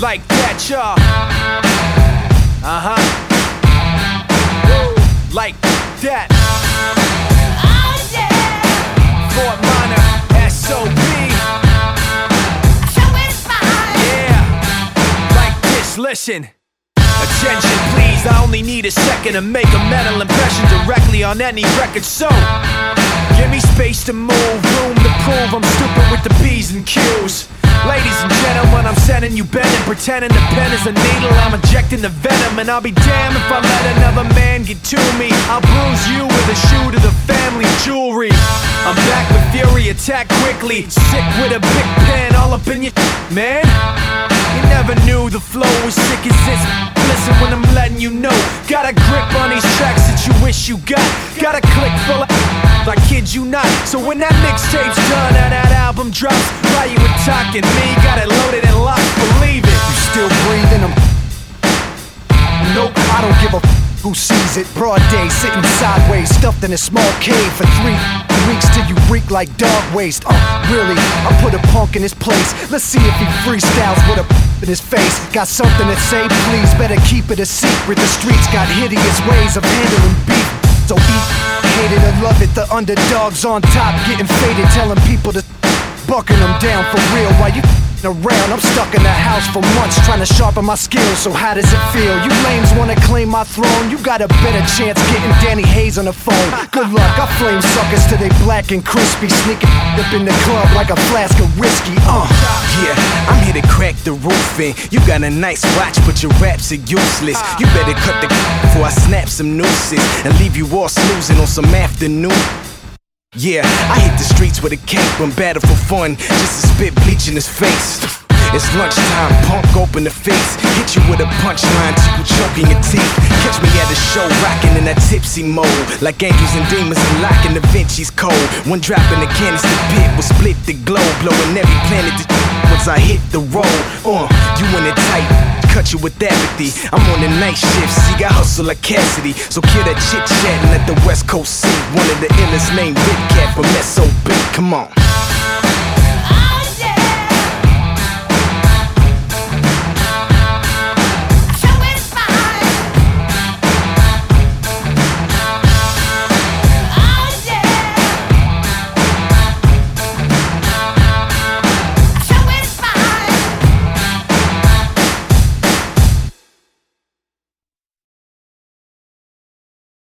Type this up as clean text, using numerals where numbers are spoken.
like that, y'all. Like that. Oh yeah. Fort Minor, SOB. So inspired. Yeah. Like this, listen. Attention please, I only need a second to make a mental impression directly on any record. So give me space to move, room to prove I'm stupid with the P's and Q's. Ladies and gentlemen, I'm sending you bending, pretending the pen is a needle, I'm injecting the venom. And I'll be damned if I let another man get to me. I'll bruise you with a shoe to the family jewelry. I'm back with fury, attack quickly. Sick with a big pen, all up in your man. You never knew the flow was sick as this. Listen when I'm letting you know. Got a grip on these tracks that you wish you got. Got a click full of I kid you not. So when that mixtape's done and that album drops, why you were talking me? Got it loaded and locked, believe it. You still breathing? Nope, I don't give a who sees it. Broad day, sitting sideways, stuffed in a small cave for 3 weeks till you reek like dog waste. Really, I put a punk in his place. Let's see if he freestyles with a in his face. Got something to say, please, better keep it a secret. The streets got hideous ways of handling beef. So hate it or love it, the underdogs on top, getting faded, telling people to bucking them down for real. While you around, I'm stuck in the house for months trying to sharpen my skills. So how does it feel? You lames wanna claim my throne, you got a better chance getting Danny Hayes on the phone. Good luck, I flame suckers till they black and crispy, sneaking up in the club like a flask of whiskey. Yeah, I'm here to crack the roof in. You got a nice watch, but your raps are useless. You better cut the before I snap some nooses and leave you all snoozing on some afternoon. Yeah, I hit the streets with a cape and battle for fun, just to spit bleach in his face. It's lunchtime, punk open the face, hit you with a punchline till you choking your teeth. Catch me at a show rocking in that tipsy mode, like angels and demons unlocking Da Vinci's code. One drop in the canister pit will split the globe, blowing every planet to once I hit the road. You in it tight, cut you with apathy. I'm on the night shift, see I hustle like Cassidy. So kill that chit chat and let the West Coast see one of the illest named Big Cat from SOB. Come on.